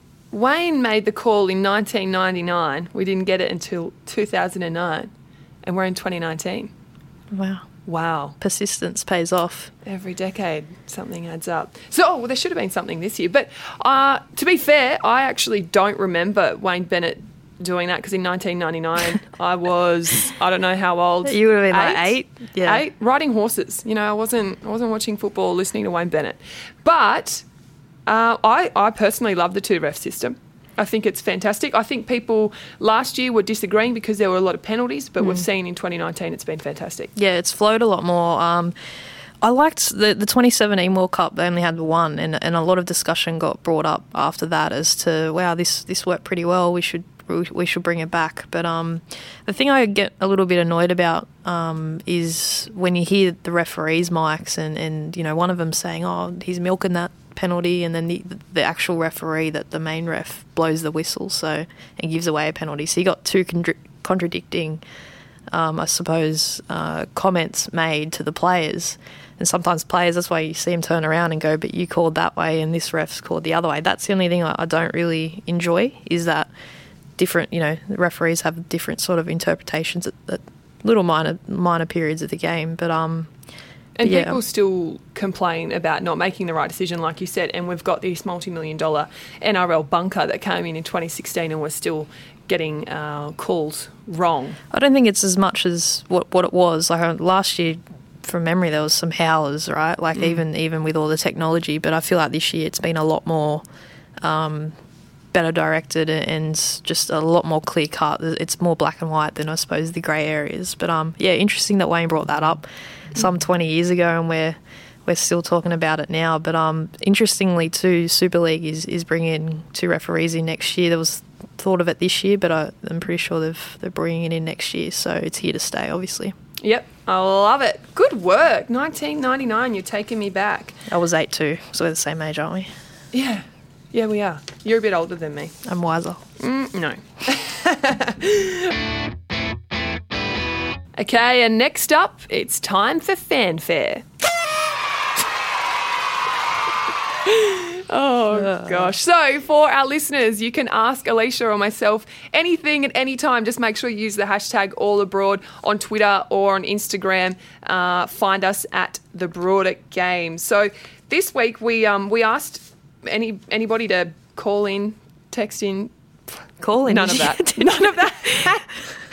Wayne made the call in nineteen ninety-nine. We didn't get it until two thousand nine, and we're in twenty nineteen. Wow. Wow. Persistence pays off. Every decade, something adds up. So, oh, well, there should have been something this year. But uh, to be fair, I actually don't remember Wayne Bennett doing that because in nineteen ninety-nine, I was, I don't know how old. You would have been eight? like eight? Yeah. Eight, riding horses. You know, I wasn't, I wasn't watching football, listening to Wayne Bennett. But uh, I, I personally love the two-ref system. I think it's fantastic. I think people last year were disagreeing because there were a lot of penalties, but mm. we've seen in twenty nineteen it's been fantastic. Yeah, it's flowed a lot more. Um, I liked the, the twenty seventeen World Cup. They only had one, and, and a lot of discussion got brought up after that as to, wow, this, this worked pretty well. We should we should bring it back. But um, the thing I get a little bit annoyed about um, is when you hear the referees' mics and, and, you know, one of them saying, oh, he's milking that penalty, and then the, the actual referee, that the main ref, blows the whistle so and gives away a penalty. So you got two contra- contradicting, um, I suppose, uh, comments made to the players. And sometimes players, that's why you see them turn around and go, but you called that way and this ref's called the other way. That's the only thing I, I don't really enjoy, is that different, you know, referees have different sort of interpretations at, at little minor minor periods of the game. But um And yeah. people still complain about not making the right decision, like you said, and we've got this multi-million dollar N R L bunker that came in in twenty sixteen and we're still getting uh, calls wrong. I don't think it's as much as what, what it was. Like last year, from memory, there was some howlers, right? Like mm. even even with all the technology, but I feel like this year it's been a lot more um, better directed and just a lot more clear cut. It's more black and white than, I suppose, the grey areas. But um, yeah, interesting that Wayne brought that up some twenty years ago, and we're we're still talking about it now. But um, interestingly too, Super League is, is bringing two referees in next year. There was thought of it this year, but I, I'm pretty sure they've, they're bringing it in next year, so it's here to stay, obviously. Yep, I love it. Good work. nineteen ninety-nine, you're taking me back. I was eight too, so we're the same age, aren't we? Yeah, yeah, we are. You're a bit older than me. I'm wiser. Mm, no. Okay, and next up, it's time for fanfare. Oh, gosh. So, for our listeners, you can ask Alicia or myself anything at any time. Just make sure you use the hashtag AllAbroad on Twitter or on Instagram. Uh, find us at The Broader Game. So, this week we um we asked any anybody to call in, text in. Call in? None of that. None of that.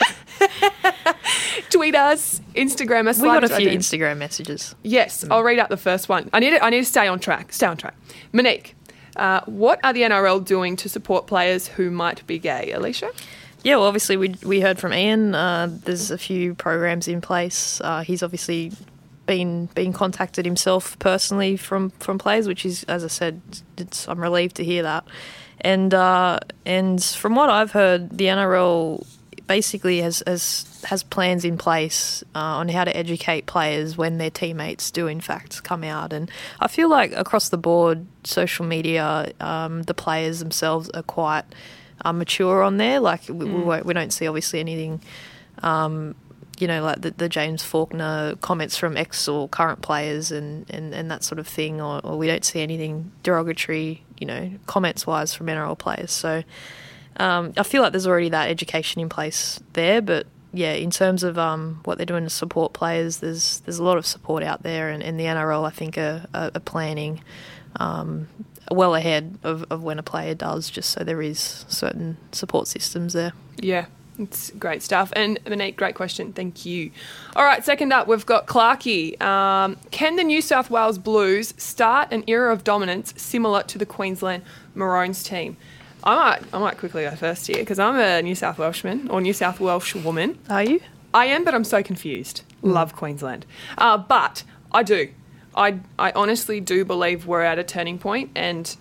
Tweet us, Instagram us. We got a few I Instagram messages. Yes, mm. I'll read out the first one. I need to, I need to stay on track. Stay on track. Monique, uh, what are the N R L doing to support players who might be gay? Alicia? Yeah, well, obviously we we heard from Ian. Uh, there's a few programs in place. Uh, he's obviously been been contacted himself personally from, from players, which is, as I said, it's, I'm relieved to hear that. And uh, and from what I've heard, the N R L basically has has, has plans in place uh, on how to educate players when their teammates do in fact come out. And I feel like across the board, social media, um, the players themselves are quite uh, mature on there. Like we, mm. we, won't, we don't see obviously anything, um, you know, like the, the James Faulkner comments from ex or current players and, and, and that sort of thing, or, or we don't see anything derogatory, you know, comments-wise from N R L players. So Um, I feel like there's already that education in place there, but yeah, in terms of um, what they're doing to support players, there's there's a lot of support out there, and, and the N R L, I think, are, are planning um, well ahead of, of when a player does, just so there is certain support systems there. Yeah, it's great stuff. And Monique, great question. Thank you. All right, second up, we've got Clarkie. Um, can the New South Wales Blues start an era of dominance similar to the Queensland Maroons team? I might, I might quickly go first here because I'm a New South Welshman or New South Welsh woman. Are you? I am, but I'm so confused. Mm. Love Queensland. Uh, but I do. I, I honestly do believe we're at a turning point, and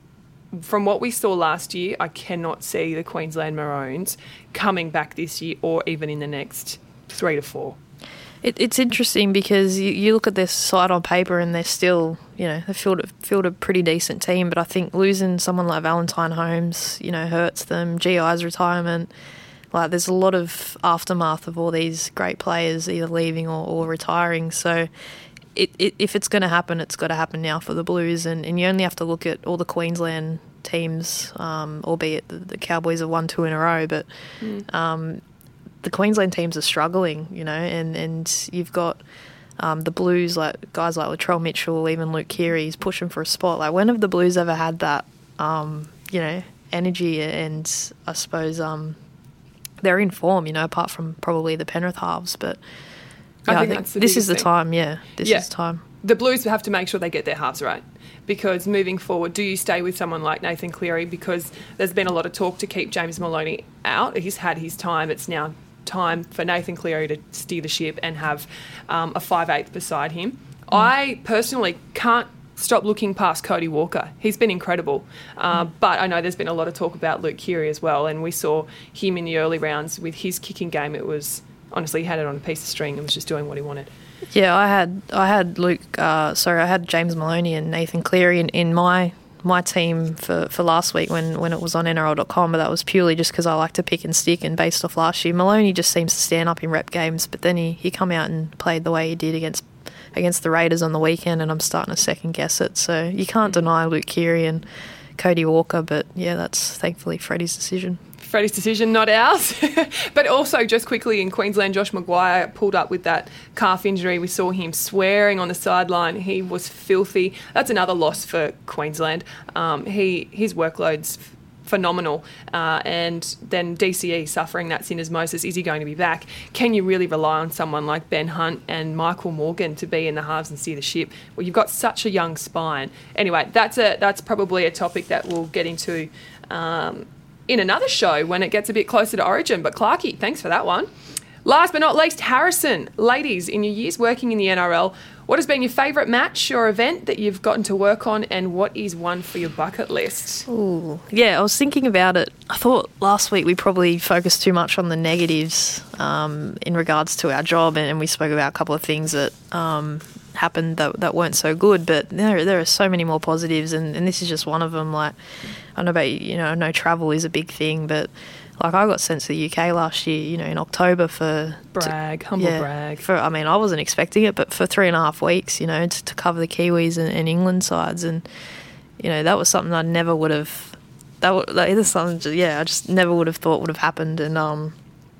from what we saw last year, I cannot see the Queensland Maroons coming back this year or even in the next three to four. It, it's interesting because you, you look at this side on paper and they're still, you know, they fielded, fielded a pretty decent team, but I think losing someone like Valentine Holmes, you know, hurts them. G I's retirement, like there's a lot of aftermath of all these great players either leaving or, or retiring. So it, it, if it's going to happen, it's got to happen now for the Blues, and, and you only have to look at all the Queensland teams, um, albeit the, the Cowboys have won two in a row, but mm. um, the Queensland teams are struggling, you know, and, and you've got um, the Blues, like guys like Latrell Mitchell, even Luke Keary's pushing for a spot. Like, when have the Blues ever had that, um, you know, energy? And I suppose um, they're in form, you know, apart from probably the Penrith halves. But yeah, I think, I think this is the thing. time, yeah, this yeah. is the time. The Blues have to make sure they get their halves right, because moving forward, do you stay with someone like Nathan Cleary? Because there's been a lot of talk to keep James Maloney out. He's had his time. It's now time for Nathan Cleary to steer the ship and have um, a five eighth beside him. Mm. I personally can't stop looking past Cody Walker. He's been incredible. Uh, mm. But I know there's been a lot of talk about Luke Keary as well, and we saw him in the early rounds with his kicking game. It was, honestly, he had it on a piece of string and was just doing what he wanted. Yeah, I had I had Luke, uh, sorry, I had James Maloney and Nathan Cleary in, in my my team for, for last week when, when it was on N R L dot com, but that was purely just because I like to pick and stick, and based off last year. Maloney just seems to stand up in rep games, but then he, he come out and played the way he did against against the Raiders on the weekend, and I'm starting to second guess it. So you can't deny Luke Keary and Cody Walker, but yeah, that's thankfully Freddie's decision. Freddie's decision, not ours. But also, just quickly, in Queensland, Josh Maguire pulled up with that calf injury. We saw him swearing on the sideline. He was filthy. That's another loss for Queensland. Um, he his workload's phenomenal. Uh, and then D C E suffering that syndesmosis. Is he going to be back? Can you really rely on someone like Ben Hunt and Michael Morgan to be in the halves and steer the ship? Well, you've got such a young spine. Anyway, that's a that's probably a topic that we'll get into Um, in another show when it gets a bit closer to Origin. But Clarkie, thanks for that one. Last but not least, Harrison. Ladies, in your years working in the N R L, what has been your favourite match or event that you've gotten to work on, and what is one for your bucket list? Ooh, yeah, I was thinking about it. I thought last week we probably focused too much on the negatives um, in regards to our job, and, and we spoke about a couple of things that um, happened that, that weren't so good, but there, there are so many more positives, and, and this is just one of them. Like, I don't know about, you know, I know travel is a big thing, but like I got sent to the U K last year, you know, in October for... Brag, to, humble yeah, brag. For, I mean, I wasn't expecting it, but for three and a half weeks, you know, to, to cover the Kiwis and, and England sides. And, you know, that was something I never would have... That would, like, this something, just, yeah, I just never would have thought would have happened. And um,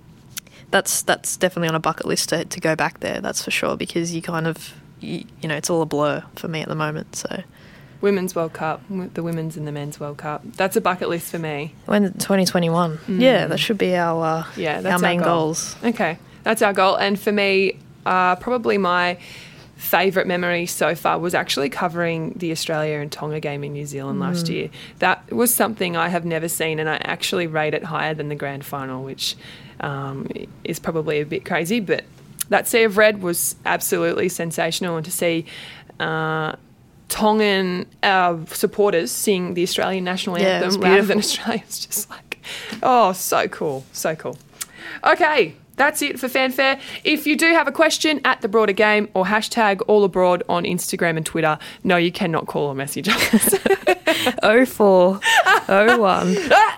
that's that's definitely on a bucket list to, to go back there, that's for sure, because you kind of, you, you know, it's all a blur for me at the moment, so... Women's World Cup, the Women's and the Men's World Cup. That's a bucket list for me. When twenty twenty-one. Mm. Yeah, that should be our uh, yeah, that's our main our goal. goals. Okay, that's our goal. And for me, uh, probably my favourite memory so far was actually covering the Australia and Tonga game in New Zealand mm. last year. That was something I have never seen, and I actually rate it higher than the grand final, which um, is probably a bit crazy. But that sea of red was absolutely sensational, and to see... Uh, Tongan uh, supporters sing the Australian national yeah, anthem louder than Australia. It's just like, oh, so cool, so cool. Okay, that's it for Fanfare. If you do have a question, at The Broader Game or hashtag All Abroad on Instagram and Twitter. No, you cannot call or message us. oh four oh one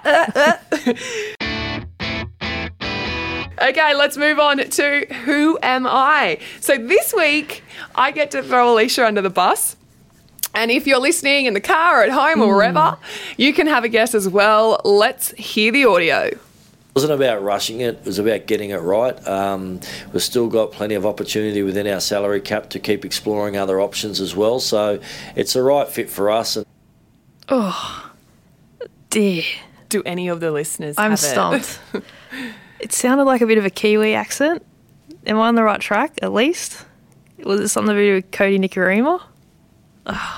Okay, let's move on to Who Am I? So this week, I get to throw Alicia under the bus. And if you're listening in the car or at home or wherever, you can have a guess as well. Let's hear the audio. It wasn't about rushing it. It was about getting it right. Um, we've still got plenty of opportunity within our salary cap to keep exploring other options as well. So it's the right fit for us. Oh, dear. Do any of the listeners I'm have stumped. It? It sounded like a bit of a Kiwi accent. Am I on the right track, at least? Was it something to do with Cody Nikorima? Oh,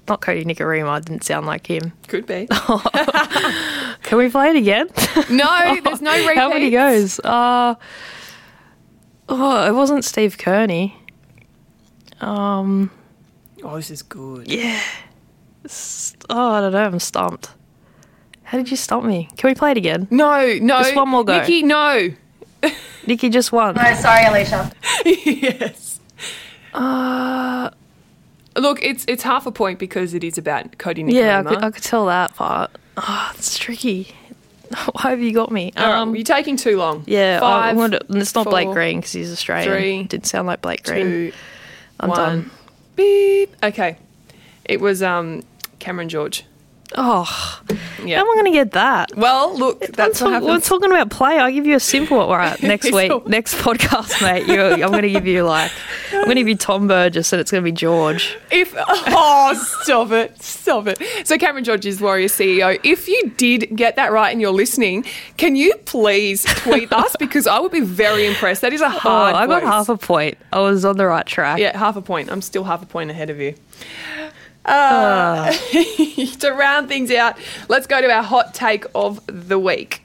not Cody Nicarima. Didn't sound like him. Could be. Can we play it again? No, there's no repeats. How many goes? Uh, oh, it wasn't Steve Kearney. Um, oh, this is good. Yeah. Oh, I don't know. I'm stumped. How did you stump me? Can we play it again? No, no. Just one more go. Nikki, no. Nikki just won. No, sorry, Alicia. Yes. Uh, Look, it's it's half a point because it is about Cody Nicarima. yeah, I could, I could tell that part. Oh, it's tricky. Why have you got me? All right, Um, you're taking too long. yeah, Five, I'm gonna, it's not Blake four, Green because he's Australian. three, Didn't sound like Blake Green. two, I'm one. done. Beep. Okay. It was um, Cameron George. Oh, Yeah. how am I going to get that? Well, look, that's we're, what talk- we're happens. talking about play. I'll give you a simple. All right, next It's week, all- next podcast, mate. You're, I'm going to give you like, I'm going to give you Tom Burgess, and it's going to be George. If oh, stop it, stop it. So Cameron George is Warrior C E O. If you did get that right and you're listening, can you please tweet us because I would be very impressed. That is a Oh, hard. I got voice. half a point. I was on the right track. Yeah, half a point. I'm still half a point ahead of you. Uh, to round things out, let's go to our hot take of the week.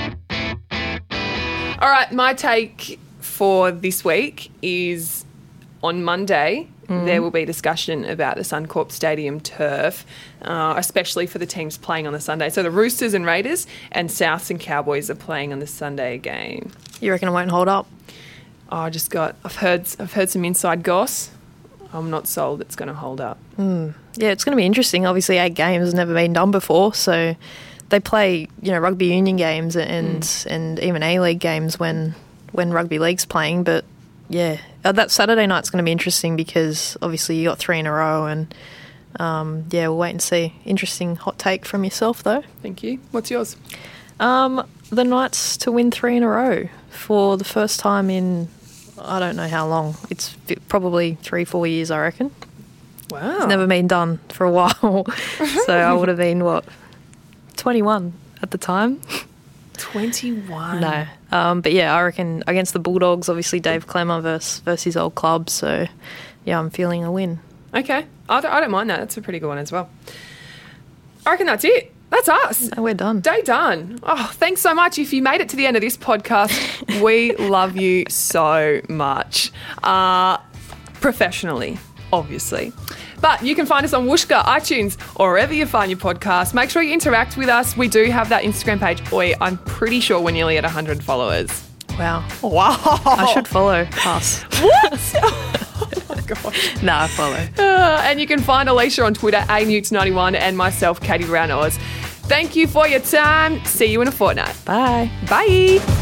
All right, my take for this week is on Monday. Mm. There will be discussion about the Suncorp Stadium turf, uh, especially for the teams playing on the Sunday. So the Roosters and Raiders and Souths and Cowboys are playing on the Sunday game. You reckon it won't hold up? Oh, I just got. I've heard. I've heard some inside goss. I'm not sold it's going to hold up. Mm. Yeah, it's going to be interesting. Obviously, eight games has never been done before, so they play, you know, rugby union games and mm. and even A-League games when when rugby league's playing. But yeah, uh, that Saturday night's going to be interesting because obviously you got three in a row, and um, yeah, we'll wait and see. Interesting hot take from yourself, though. Thank you. What's yours? Um, the Knights to win three in a row for the first time in I don't know how long. It's probably three, four years, I reckon. Wow. It's never been done for a while. So I would have been, what, twenty-one at the time? twenty-one? No. Um, but yeah, I reckon against the Bulldogs, obviously Dave Clemmer versus, versus his old club. So yeah, I'm feeling a win. Okay. I don't, I don't mind that. That's a pretty good one as well. I reckon that's it. That's us. No, we're done. Day done. Oh, thanks so much. If you made it to the end of this podcast, we love you so much. Uh, professionally, obviously. But you can find us on Whooshkaa, iTunes, or wherever you find your podcast. Make sure you interact with us. We do have that Instagram page. Oi, I'm pretty sure we're nearly at one hundred followers. Wow. Wow. I should follow us. What? Oh, my gosh. Nah, follow. Uh, and you can find Alicia on Twitter, a newts ninety-one, and myself, Katie Brown Oz. Thank you for your time. See you in a fortnight. Bye. Bye.